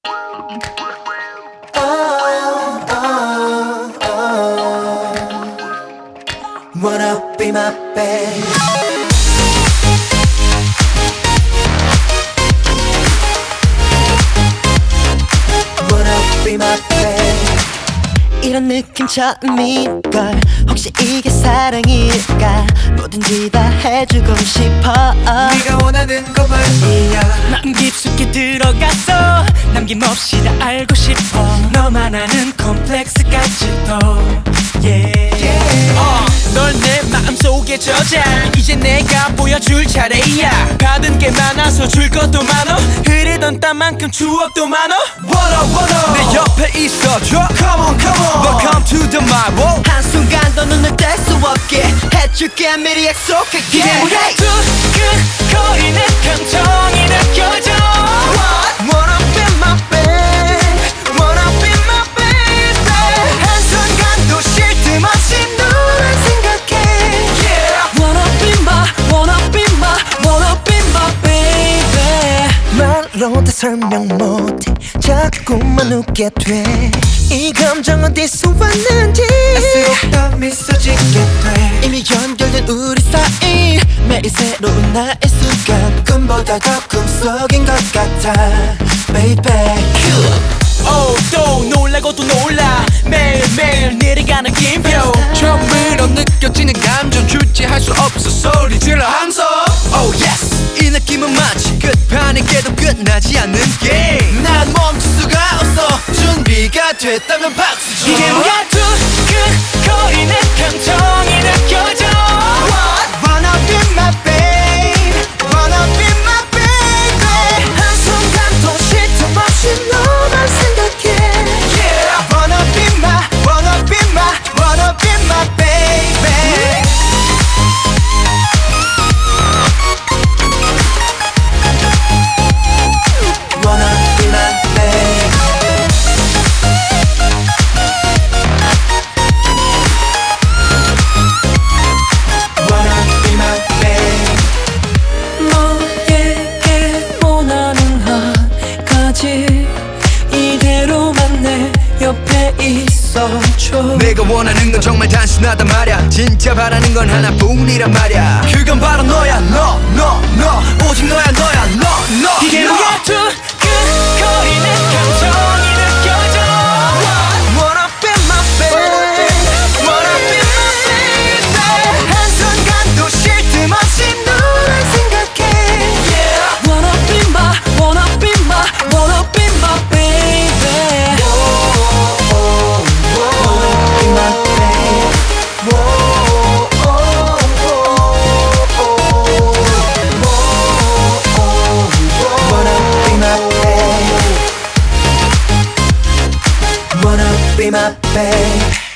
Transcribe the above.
Wanna be my babe. Wanna be my babe. 이런 느낌 처음일걸. 혹시 이게 사랑일까? 뭐든지 다 해주고 싶어. 네가 원하는 것만이야. 마음 깊숙이 들어갔어. 남김없이 다 알고 싶어. 너만 아는 콤플렉스까지도 널 내 마음속에 저장. 이제 내가 보여줄 차례야. 받은 게 많아서 줄 것도 많어. 흐르던 땀만큼 추억도 많어. 내 옆에 있어줘. Come on, come on. Welcome to the my world. 한순간도 눈을 뗄 수 없게 해줄게. 미리 약속할게. 이게 뭐야? 두근거리는 감정이 느껴져. Wanna be my babe. Wanna be my baby. 한순간도 쉴 틈 없이 너를 생각해. Wanna be my, wanna be my, wanna be my baby. 말로 다 설명 못해. 자꾸만 웃게 돼. 이 감정 어디서 왔는지 갈수록 더 미소 짓게 돼. 이미 연결된 우리 사이. 매일 새로운 나의 순간. 꿈보다 더 꿈속인 것 같아 Baby. 또 놀라고 또 놀라. 매일매일 내려가는 김표. 처음으로 느껴지는 감정 주체할 수 없어. 소리 질러 함성. Oh yes. 이 느낌은 마치 끝판에 깨도 끝나지 않는 게임. 난 멈출 수가 없어. 준비가 됐다면 박수 줘. 이게 뭐야? 두근거리는 감정이 느껴져. Wanna be my babe. Wanna be my baby. 한순간도 쉴 틈 없이 너만 생각해. Wanna be my, wanna be my, wanna be my baby. Wanna be my babe. Wanna be my babe. 너에게 원하는 한 가지. 이대로만 내 옆에 있어줘. 내가 원하는 건 정말 단순하단 말야. 진짜 바라는 건 하나뿐이란 말야. 그건 바로 너야. 너 오직 너야 너야 너 이게 뭐야? 두근거리는 감정이 느껴져. Wanna be my babe. Wanna be my baby. 한순간도 쉴 틈 없이 너를 생각해. Wanna be my, wanna be my, wanna be my baby. Be my babe. Wanna be my babe. Wanna be my babe.